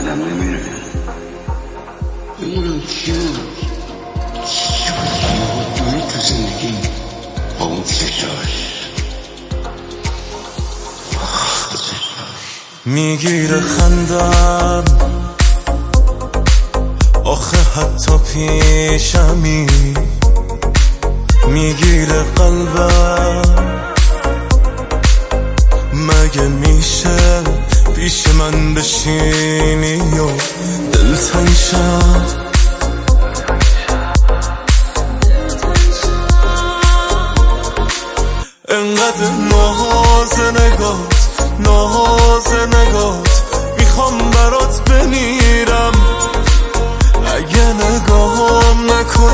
آدم نمیره. بمونم چی دوری تو زندگی با اون چشاش میگیره خندم آخه حتی پیشمی، میگیره قلبم مگه میشه پیش من بشینی و دلتنگ شد. انقدر ناز نگات میخوام برات بمیرم. اگه نگاهم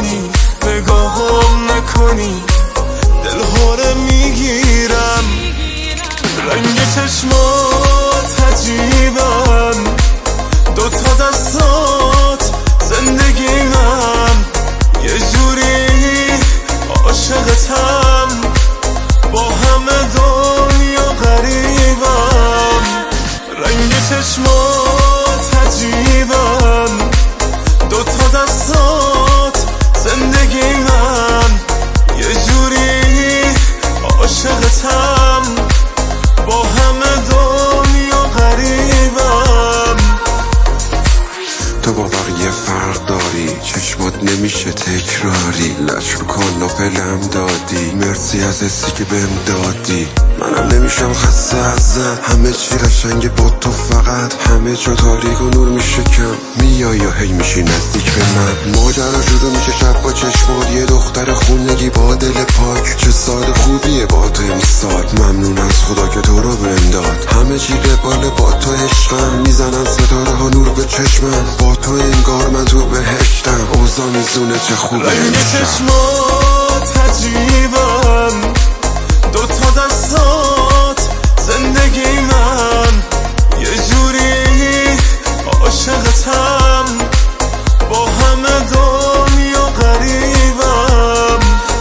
نکنی دلهوره میگیرم. رنگ چشمات عجیبن، دوتا دستات زندگیمن، یه جوری عاشقتم، با همه دنیا غریبم. رنگ چشمات عجیبن، دوتا دستات زندگیمن، یه جوری عاشقتم، با همه دنیا غریبم. تو با بقیه فرق داری، چشمات نمیشه تکراری، لچ کن و فلم دادی، مرسی از حسی که بهم دادی. منم نمیشم خسته ازت، همه چی قشنگه با تو، فقط همه جا تاریک و نور میشه کم، میای یا هی میشی نزدیک به من. ماجرا شروع میشه شب با چشمات، یه دختر خونگی با دل پاک، چه سال خوبیه با تو امسال، ممنون از خدا که تو رو بهم داد. همه چی قباله با تو عشقم، میزنن ستاره ها نور به چشمم، با تو انگار من تو بهشتم، اوضاع میزونه چه خوبه. رنگ چشمات عجیبن، دوتا دستات زندگی من، یه جوری عاشقتم، با همه دنیا غریبم.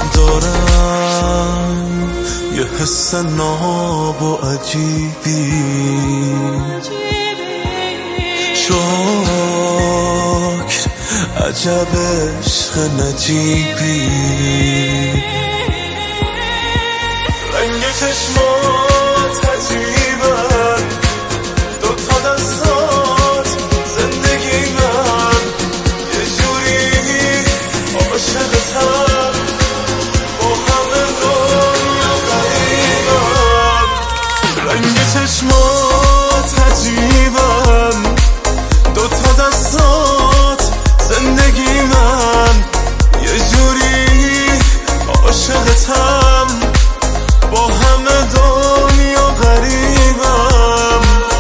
دارم یه حس ناب و عجیبی، شکر عجب عشق نجیبی. رنگ چشمات عجیبن، دوتا دستات زندگی من، یه جوری عاشقتم، با همه دنیا غریبم. رنگ چشمات عجیبن، دوتا دستات زندگی من، یه جوری عاشقتم، با همه دنیا غریبم.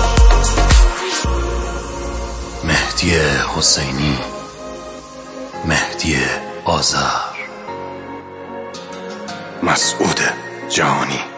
مهدی حسینی، مهدی آذر، مسعود جهانی.